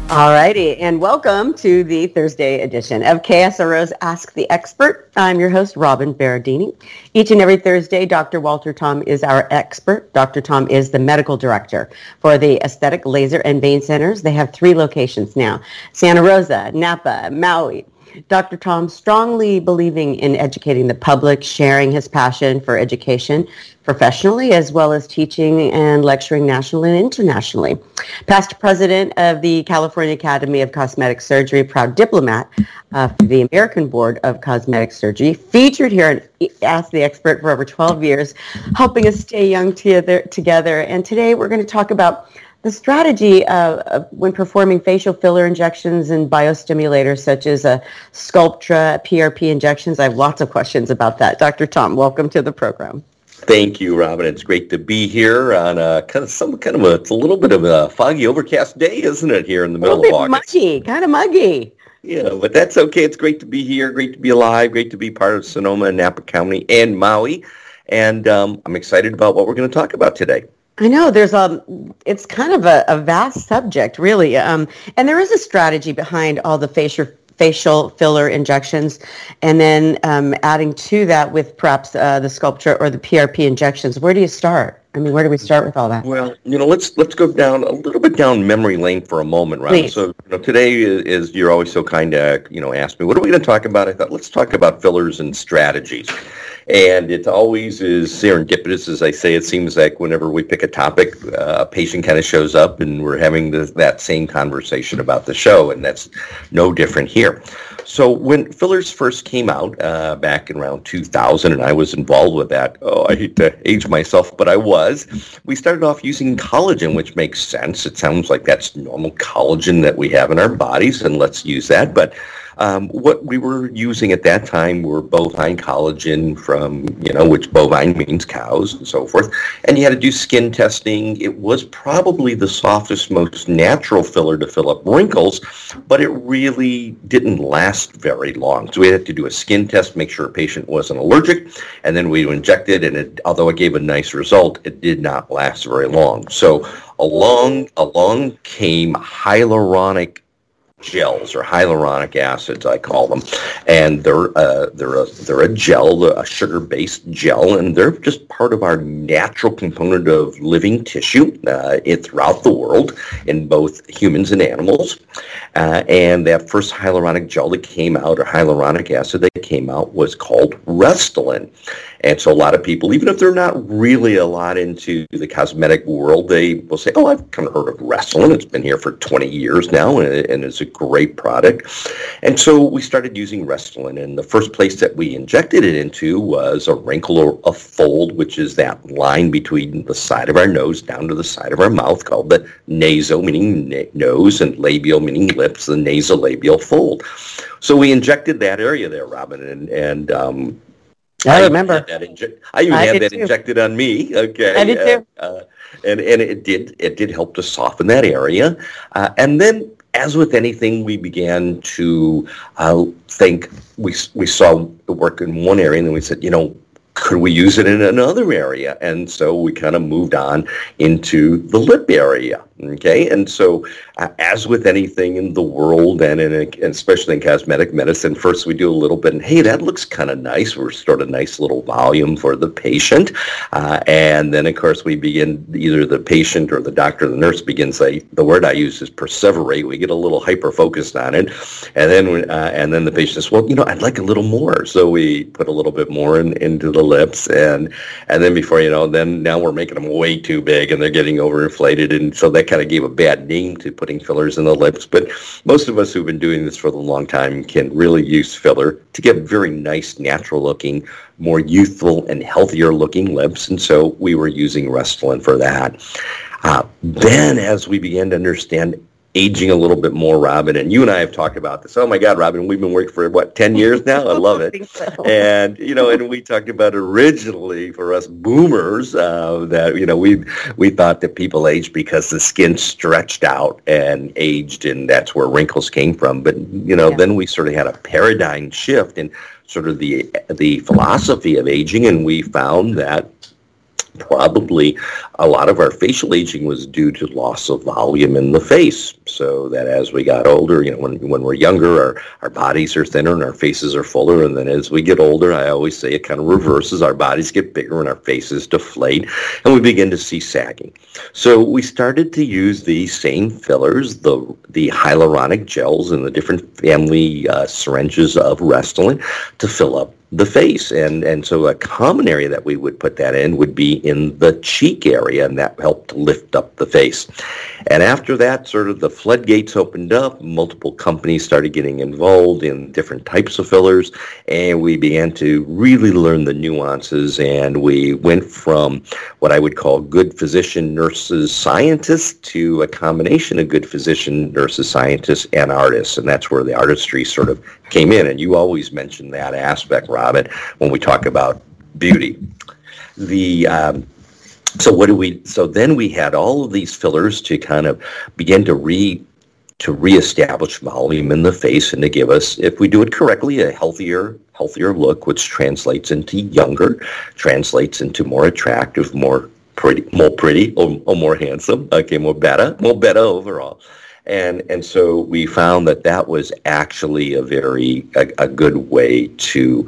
All righty, and welcome to the Thursday edition of KSRO's Ask the Expert. I'm your host, Robin Berardini. Each and every Thursday, Dr. Walter Tom is our expert. Dr. Tom is the medical director for the Aesthetic Laser and Vein Centers. They have 3 locations now: Santa Rosa, Napa, Maui. Dr. Tom strongly believing in educating the public, sharing his passion for education professionally, as well as teaching and lecturing nationally and internationally. Past president of the California Academy of Cosmetic Surgery, proud diplomat for the American Board of Cosmetic Surgery, featured here on Ask the Expert for over 12 years, helping us stay young together. And today we're going to talk about the strategy of when performing facial filler injections and biostimulators such as Sculptra, PRP injections. I have lots of questions about that. Dr. Tom, welcome to the program. Thank you, Robin. It's great to be here on it's a little bit of a foggy, overcast day, isn't it, here in the middle of August? Kind of muggy. Yeah, but that's okay. It's great to be here, great to be alive, great to be part of Sonoma and Napa County and Maui. And I'm excited about what we're going to talk about today. I know it's kind of a vast subject, really. And there is a strategy behind all the facial filler injections, and then adding to that with perhaps the Sculptra or the PRP injections. Where do you start? I mean, where do we start with all that? Well, let's go down a little bit down memory lane for a moment, right? Please. So today is you're always so kind to ask me, what are we going to talk about? I thought, let's talk about fillers and strategies. And it always is serendipitous, as I say. It seems like whenever we pick a topic, a patient kind of shows up and we're having that same conversation about the show, and that's no different here. So when fillers first came out back in around 2000, and I was involved with that, I hate to age myself, but I was, we started off using collagen, which makes sense. It sounds like that's normal collagen that we have in our bodies, and let's use that. But what we were using at that time were bovine collagen from, which bovine means cows and so forth. And you had to do skin testing. It was probably the softest, most natural filler to fill up wrinkles, but it really didn't last very long. So we had to do a skin test, make sure a patient wasn't allergic, and then we inject it. And although it gave a nice result, it did not last very long. So along came hyaluronic gels, or hyaluronic acids, I call them, and they're a gel, a sugar-based gel, and they're just part of our natural component of living tissue throughout the world in both humans and animals. And that first hyaluronic gel that came out, or hyaluronic acid that came out, was called Restylane. And so a lot of people, even if they're not really a lot into the cosmetic world, they will say, oh, I've kind of heard of Restylane. It's been here for 20 years now, and it's a great product. And so we started using Restylane, and the first place that we injected it into was a wrinkle or a fold, which is that line between the side of our nose down to the side of our mouth, called the naso, meaning nose, and labial, meaning lips, the nasolabial fold. So we injected that area there, Robin, and I remember. I even had that injected on me. Okay, I did too. And it did help to soften that area. And then, as with anything, we began to think. We saw it work in one area, and then we said, could we use it in another area? And so we kind of moved on into the lip area. Okay, and so as with anything in the world, and especially in cosmetic medicine, first we do a little bit, and hey, that looks kind of nice. We're sort of nice little volume for the patient, and then of course we begin, either the patient or the doctor or the nurse begins, the word I use is perseverate. We get a little hyper focused on it, and then the patient says, well, I'd like a little more. So we put a little bit more into the lips, and then before then now we're making them way too big, and they're getting overinflated, and so that kind of gave a bad name to putting fillers in the lips. But most of us who've been doing this for a long time can really use filler to get very nice, natural looking, more youthful and healthier looking lips. And so we were using Restylane for that. Then as we began to understand aging a little bit more, Robin, and you and I have talked about this. Oh my God, Robin, we've been working for 10 years now? I love it. So. And, and we talked about originally for us boomers that, we thought that people aged because the skin stretched out and aged, and that's where wrinkles came from. But, then we sort of had a paradigm shift in sort of the philosophy of aging, and we found that probably a lot of our facial aging was due to loss of volume in the face. So that as we got older, when we're younger, our bodies are thinner and our faces are fuller. And then as we get older, I always say it kind of reverses. Our bodies get bigger and our faces deflate and we begin to see sagging. So we started to use these same fillers, the hyaluronic gels and the different family syringes of Restylane to fill up the face. And so a common area that we would put that in would be in the cheek area, and that helped lift up the face. And after that, sort of the floodgates opened up, multiple companies started getting involved in different types of fillers, and we began to really learn the nuances, and we went from what I would call good physician, nurses, scientists to a combination of good physician, nurses, scientists, and artists, and that's where the artistry sort of came in. And you always mention that aspect, Robin, when we talk about beauty. So then we had all of these fillers to kind of begin to reestablish volume in the face and to give us, if we do it correctly, a healthier look, which translates into younger, translates into more attractive, more pretty, or more handsome, okay, more better overall. And so we found that was actually a good way to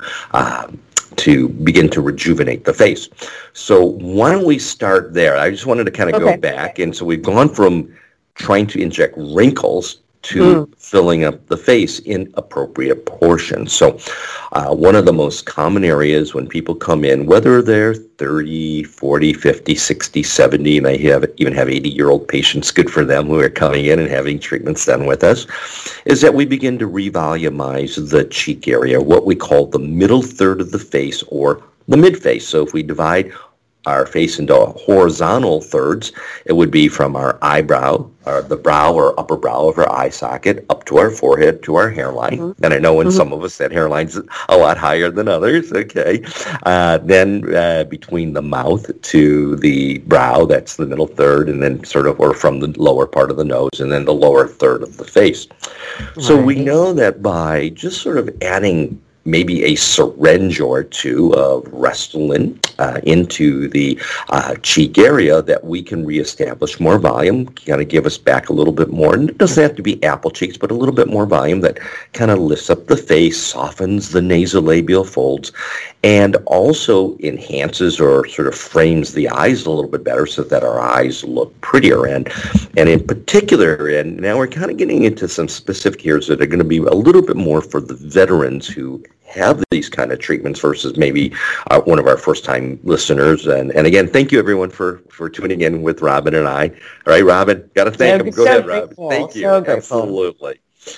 begin to rejuvenate the face. So why don't we start there? I just wanted to kind of go back. And so we've gone from trying to inject wrinkles to filling up the face in appropriate portions. So one of the most common areas when people come in, whether they're 30, 40, 50, 60, 70, and I even have 80-year-old patients, good for them, who are coming in and having treatments done with us, is that we begin to revolumize the cheek area, what we call the middle third of the face or the mid-face. So if we divide our face into horizontal thirds, it would be from our eyebrow, or the brow or upper brow of our eye socket, up to our forehead, to our hairline. And I know in some of us that hairline's a lot higher than others, okay? Then between the mouth to the brow, that's the middle third, and then or from the lower part of the nose, and then the lower third of the face. So we know that by just sort of adding maybe a syringe or two of Restylane into the cheek area, that we can reestablish more volume, kind of give us back a little bit more. And it doesn't have to be apple cheeks, but a little bit more volume that kind of lifts up the face, softens the nasolabial folds, and also enhances or sort of frames the eyes a little bit better so that our eyes look prettier. And in particular, and now we're kind of getting into some specific areas that are going to be a little bit more for the veterans who have these kind of treatments versus maybe one of our first-time listeners. And again, thank you, everyone, for tuning in with Robin and I. All right, Robin, got to thank them. Go ahead, Robin. Thank you. Absolutely.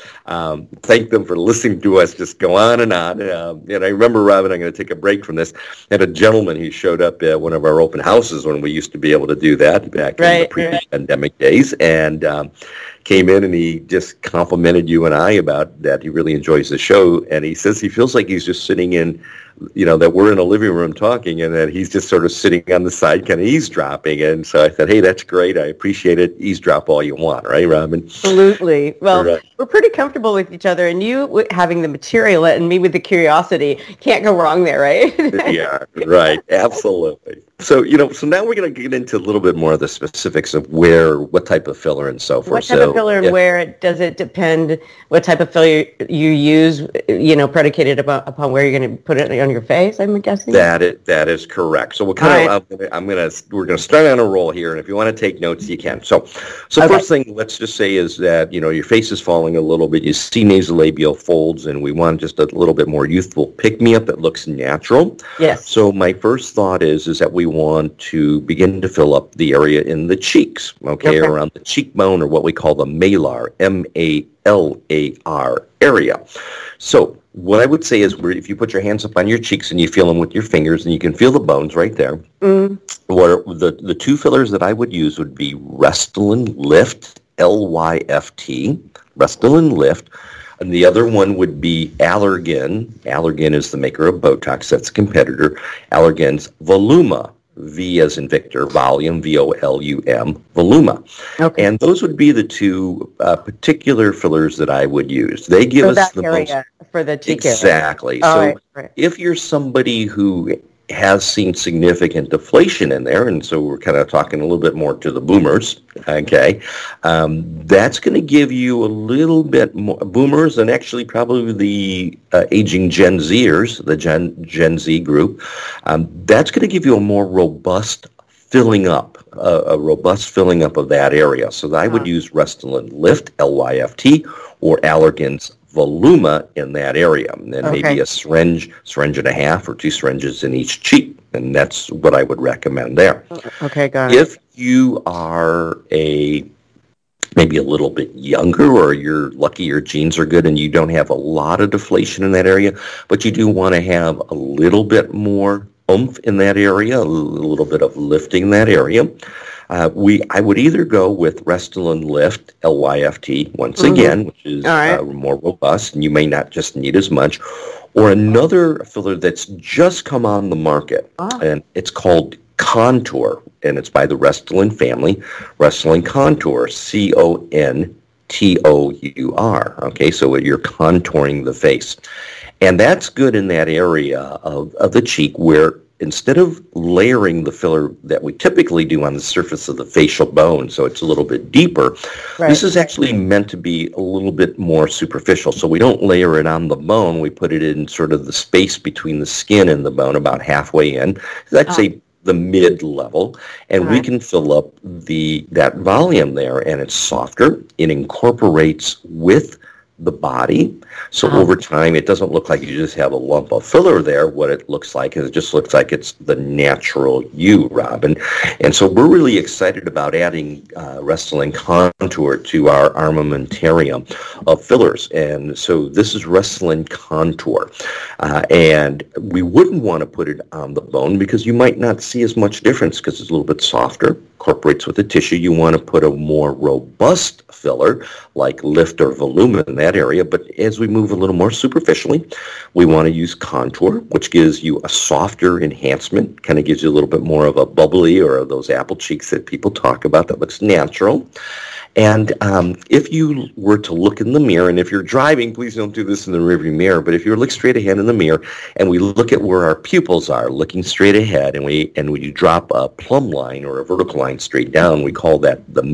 Thank them for listening to us just go on and on. And I remember, Robin, I'm going to take a break from this. I had a gentleman who showed up at one of our open houses when we used to be able to do that back in the pre-pandemic days, and came in and he just complimented you and I about that. He really enjoys the show, and he says he feels like he's just sitting in, that we're in a living room talking, and that he's just sort of sitting on the side kind of eavesdropping. And so I thought, hey, that's great. I appreciate it. Eavesdrop all you want, right, Robin? Absolutely. Well, we're pretty comfortable with each other, and you having the material and me with the curiosity, can't go wrong there, right? Yeah, right. Absolutely. So, so now we're going to get into a little bit more of the specifics of what type of filler and so forth. What type of filler and where does it depend what type of filler you use, predicated upon where you're going to put it on your face, I'm guessing? That is correct. So we're going to start on a roll here, and if you want to take notes, you can. So first thing, let's just say is that, your face is falling a little bit. You see nasolabial folds, and we want just a little bit more youthful pick-me-up that looks natural. Yes. So my first thought is that we want to begin to fill up the area in the cheeks, around the cheekbone, or what we call the malar, M-A-L-A-R area. So what I would say is, if you put your hands up on your cheeks and you feel them with your fingers, and you can feel the bones right there, what the two fillers that I would use would be Restylane Lift, L-Y-F-T, Restylane Lift. And the other one would be Allergan. Allergan is the maker of Botox. That's a competitor. Allergan's Voluma, V as in Victor, volume, V-O-L-U-M, Voluma. Okay. And those would be the two particular fillers that I would use. They give us the most... For the cheek area. Exactly. So if you're somebody who has seen significant deflation in there, and so we're kind of talking a little bit more to the boomers, okay? That's going to give you a little bit more, boomers and actually probably the aging Gen Zers, the Gen Z group, that's going to give you a more robust filling up, a robust filling up of that area. So I would use Restylane Lyft, L-Y-F-T, or Allergan's Voluma in that area, and then maybe a syringe and a half, or 2 syringes in each cheek, and that's what I would recommend there. Okay, got it. If you are maybe a little bit younger, or you're lucky your genes are good and you don't have a lot of deflation in that area, but you do want to have a little bit more oomph in that area, a little bit of lifting in that area, I would either go with Restylane Lyft, L-Y-F-T, once again, which is more robust, and you may not just need as much, or another filler that's just come on the market, and it's called Contour, and it's by the Restylane family, Restylane Contour, C-O-N-T-O-U-R. Okay, so you're contouring the face. And that's good in that area of the cheek where instead of layering the filler that we typically do on the surface of the facial bone, so it's a little bit deeper, this is actually meant to be a little bit more superficial. So we don't layer it on the bone. We put it in sort of the space between the skin and the bone, about halfway in. That's the mid-level, and we can fill up that volume there, and it's softer. It incorporates with the body. So over time, it doesn't look like you just have a lump of filler there. What it looks like is it just looks like it's the natural you, Robin. And so we're really excited about adding Restylane Contour to our armamentarium of fillers. And so this is Restylane Contour. And we wouldn't want to put it on the bone because you might not see as much difference because it's a little bit softer, incorporates with the tissue. You want to put a more robust filler like Lyft or Voluma in that area, but as we move a little more superficially, we want to use Contour, which gives you a softer enhancement, kind of gives you a little bit more of a bubbly or those apple cheeks that people talk about that looks natural. And if you were to look in the mirror, and if you're driving, please don't do this in the rearview mirror, but if you look straight ahead in the mirror and we look at where our pupils are, looking straight ahead, and when you drop a plumb line or a vertical line straight down, we call that the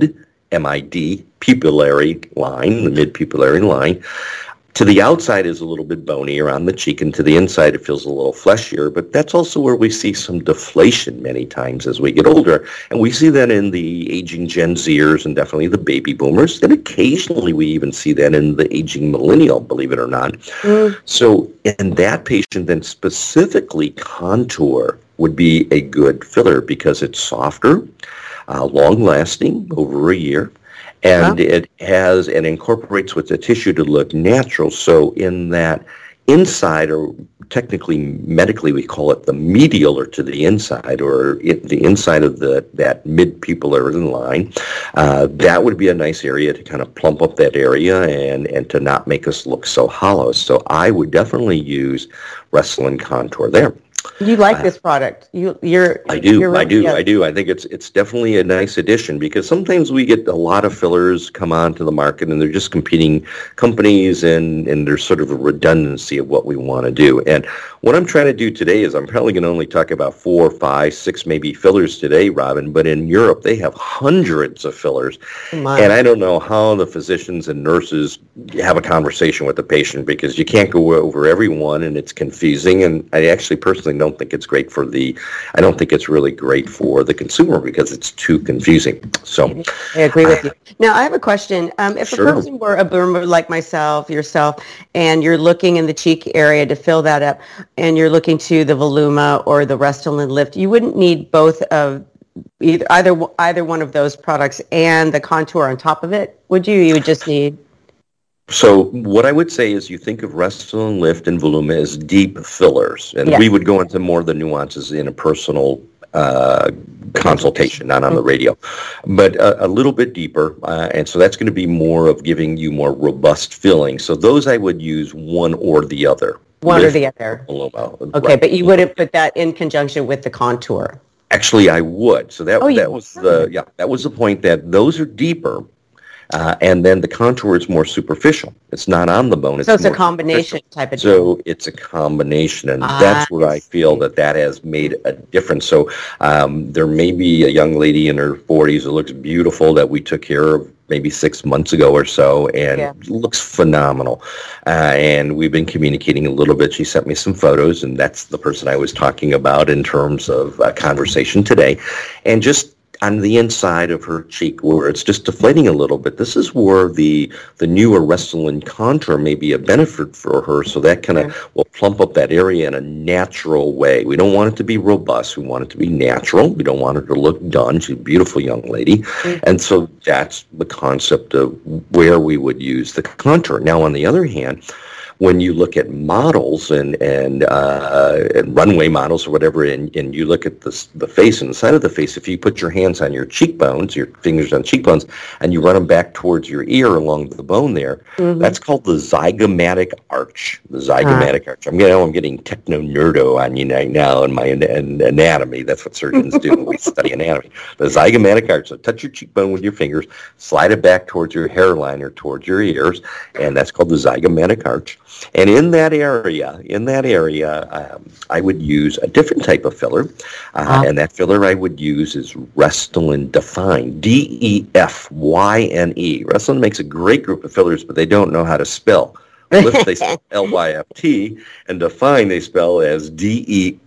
mid-MID pupillary line, the mid-pupillary line. To the outside is a little bit bonier on the cheek, and to the inside it feels a little fleshier, but that's also where we see some deflation many times as we get older. And we see that in the aging Gen Zers and definitely the baby boomers, and occasionally we even see that in the aging millennial, believe it or not. So in that patient, then specifically Contour would be a good filler because it's softer, long-lasting, over a year, and it has and incorporates with the tissue to look natural. So in that inside, or technically medically we call it the medial or to the inside, or the inside of that mid-pupillary line, that would be a nice area to kind of plump up that area and to not make us look so hollow. So I would definitely use Restylane Contour there. You like this product? I do. I think it's definitely a nice addition because sometimes we get a lot of fillers come onto the market and they're just competing companies and there's sort of a redundancy of what we want to do. And what I'm trying to do today is I'm probably going to only talk about 4, 5, 6 maybe fillers today, Robin, but in Europe they have hundreds of fillers. And I don't know how the physicians and nurses have a conversation with the patient because you can't go over every one and it's confusing, and I actually personally don't think it's great I don't think it's really great for the consumer because it's too confusing. So I agree with you. Now I have a question. If a person were a boomer like myself, yourself, and you're looking in the cheek area to fill that up, and you're looking to the Voluma or the Restylane Lyft, you wouldn't need both of either one of those products and the Contour on top of it, would you? You would just need... So what I would say is you think of Restylane Lyft and Voluma as deep fillers, and we would go into more of the nuances in a personal consultation, not on the radio, but a little bit deeper, and so that's going to be more of giving you more robust filling. So those I would use one or the other. One or the other. Voluma. Okay, right. But you wouldn't put that in conjunction with the Contour. Actually, I would. So that was the point that those are deeper. And then the contour is more superficial. It's not on the bone. So it's a combination type of deal. So it's a combination, and that's where I feel that has made a difference. So there may be a young lady in her 40s that looks beautiful that we took care of maybe 6 months ago or so, and looks phenomenal. And we've been communicating a little bit. She sent me some photos, and that's the person I was talking about in terms of conversation today. And just on the inside of her cheek where it's just deflating a little bit, this is where the newer Restylane contour may be a benefit for her, so that kind of will plump up that area in a natural way. We don't want it to be robust. We want it to be natural. We don't want her to look done. She's a beautiful young lady. And so that's the concept of where we would use the contour. Now, on the other hand, when you look at models and runway models or whatever, and you look at the face and the side of the face, if you put your hands on your cheekbones, your fingers on cheekbones, and you run them back towards your ear along the bone there, that's called the zygomatic arch. The zygomatic arch. I'm getting techno-nerdo on you right now in my anatomy. That's what surgeons do when we study anatomy. The zygomatic arch. So touch your cheekbone with your fingers, slide it back towards your hairline or towards your ears, and that's called the zygomatic arch. And in that area, I would use a different type of filler, and that filler I would use is Restylane Define, Defyne. Restylane makes a great group of fillers, but they don't know how to spell. Lift, they spell Lyft, and Define they spell as Defyne.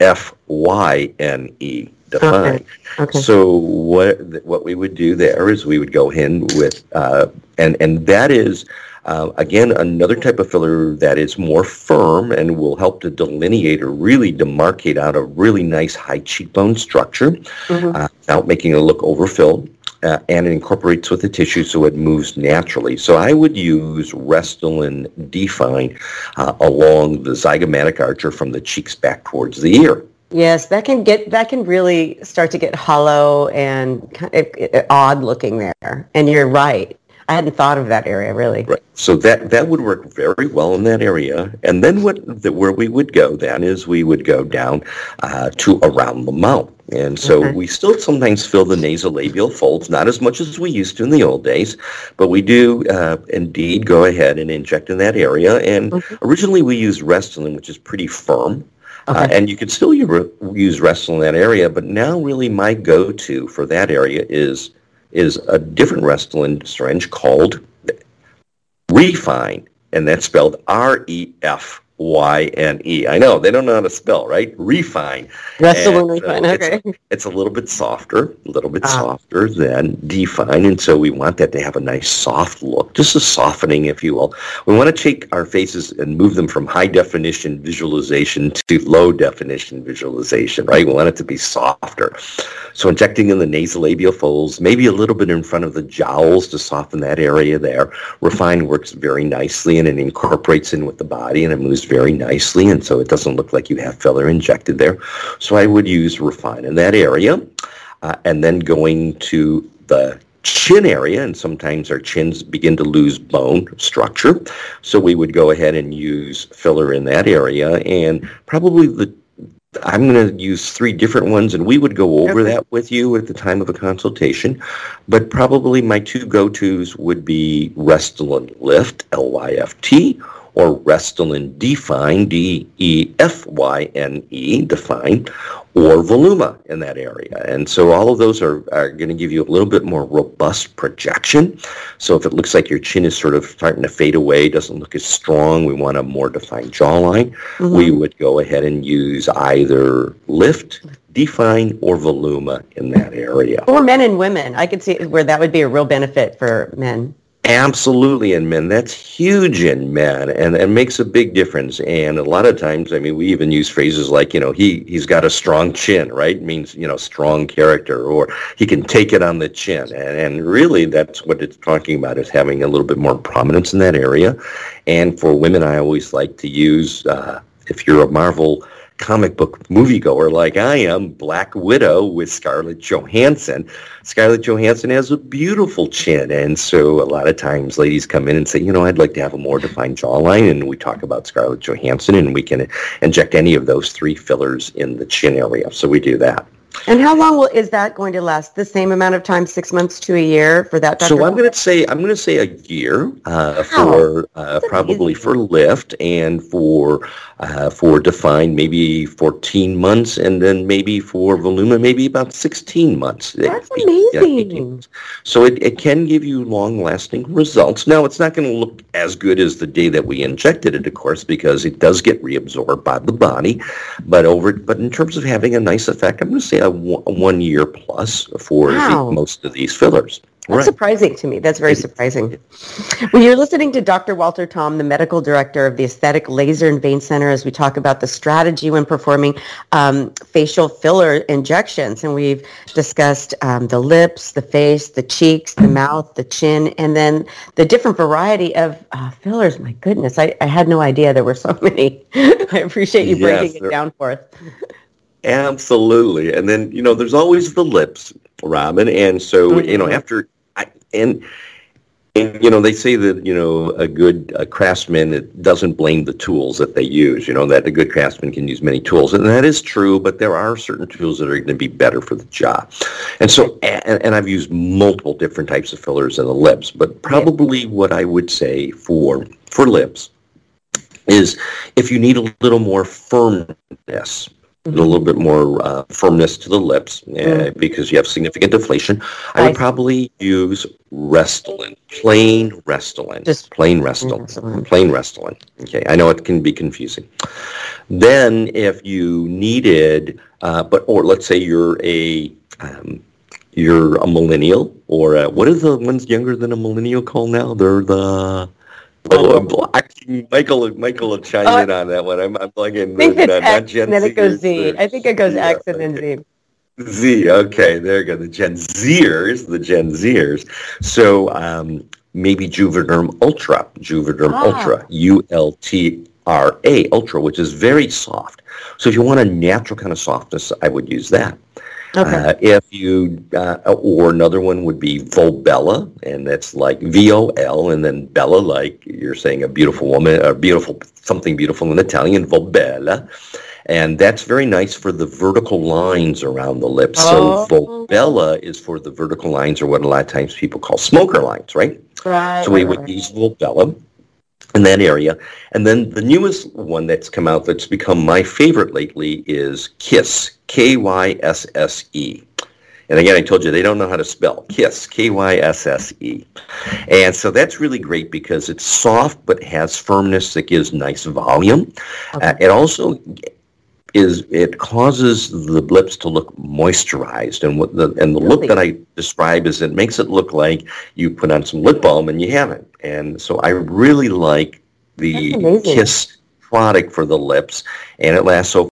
Define. Okay. So what we would do there is we would go in with, and that is, again, another type of filler that is more firm and will help to delineate or really demarcate out a really nice high cheekbone structure without making it look overfilled. And it incorporates with the tissue so it moves naturally. So I would use Restylane Define along the zygomatic arch or from the cheeks back towards the ear. Yes, that can really start to get hollow and kind of odd looking there. And you're right. I hadn't thought of that area, really. Right. So that would work very well in that area. And then where we would go then is we would go down to around the mouth. And so we still sometimes fill the nasolabial folds, not as much as we used to in the old days, but we do indeed go ahead and inject in that area. And originally we used Restylane, which is pretty firm. And you can still use Restylane in that area, but now really my go-to for that area is a different Restylane syringe called Refyne, and that's spelled Refyne. I know, they don't know how to spell, right? Refyne. Restylane Refyne, okay. It's a little bit softer than Defyne, and so we want that to have a nice soft look, just a softening, if you will. We want to take our faces and move them from high-definition visualization to low-definition visualization, right? We want it to be softer. So injecting in the nasolabial folds, maybe a little bit in front of the jowls to soften that area there. Refyne works very nicely, and it incorporates in with the body, and it moves very nicely, and so it doesn't look like you have filler injected there. So I would use Refyne in that area, and then going to the chin area, and sometimes our chins begin to lose bone structure, so we would go ahead and use filler in that area, and probably I'm going to use 3 different ones, and we would go over that with you at the time of a consultation. But probably my 2 go-tos would be Restylane Lyft, Lyft, or Restylane Defyne, Defyne, Define, or Voluma in that area. And so all of those are going to give you a little bit more robust projection. So if it looks like your chin is sort of starting to fade away, doesn't look as strong, we want a more defined jawline, we would go ahead and use either Lyft, Defyne, or Voluma in that area. Or men and women. I could see where that would be a real benefit for men. Absolutely in men. That's huge in men, and makes a big difference. And a lot of times, I mean, we even use phrases like, he's got a strong chin, right? It means, strong character, or he can take it on the chin. And really, that's what it's talking about, is having a little bit more prominence in that area. And for women, I always like to use, if you're a Marvel comic book moviegoer like I am, Black Widow with Scarlett Johansson. Scarlett Johansson has a beautiful chin, and so a lot of times ladies come in and say, I'd like to have a more defined jawline, and we talk about Scarlett Johansson, and we can inject any of those 3 fillers in the chin area, so we do that. And how long is that going to last? The same amount of time, 6 months to a year for that, Dr. So I'm going to say a year for probably for lift, and for defined maybe 14 months, and then maybe for Voluma maybe about 16 months. That's amazing. So it can give you long-lasting results. Now, it's not going to look as good as the day that we injected it, of course, because it does get reabsorbed by the body. But in terms of having a nice effect, I'm going to say a 1 year plus for most of these fillers. That's surprising to me. That's very surprising. Well, you're listening to Dr. Walter Tom, the medical director of the Aesthetic Laser and Vein Center, as we talk about the strategy when performing facial filler injections. And we've discussed the lips, the face, the cheeks, the mouth, the chin, and then the different variety of fillers. My goodness, I had no idea there were so many. I appreciate you breaking it down for us. Absolutely. And then, there's always the lips, Robin. And so, they say that, a good craftsman doesn't blame the tools that they use, that a good craftsman can use many tools. And that is true, but there are certain tools that are going to be better for the job. And so, and I've used multiple different types of fillers in the lips, but probably what I would say for lips is if you need a little more firmness, a little bit more firmness to the lips because you have significant deflation, I would probably use Restylane, plain Restylane, just plain Restylane. Okay, I know it can be confusing. Then if you needed, or let's say you're a millennial, or what are the ones younger than a millennial called now? They're the I'm blocking. Michael will chime in on that one. I'm plugging. I think it's X, and then it goes Z. I think it goes X and then Z. Z. Okay, there you go. The Gen Zers. So maybe Juvederm Ultra. Ultra. ULTRA Ultra, which is very soft. So if you want a natural kind of softness, I would use that. Okay. If you, or another one would be Volbella, and that's like VOL, and then Bella, like you're saying a beautiful woman, or something beautiful in Italian, Volbella. And that's very nice for the vertical lines around the lips. So Volbella is for the vertical lines, or what a lot of times people call smoker lines, right? Right. So we would use Volbella in that area. And then the newest one that's come out that's become my favorite lately is KYSSE, Kysse. And again, I told you they don't know how to spell KYSSE, Kysse. And so that's really great because it's soft but has firmness that gives nice volume. It also it causes the lips to look moisturized, and the look that I describe is it makes it look like you put on some lip balm and you haven't. And so I really like the KYSSE product for the lips, and it lasts over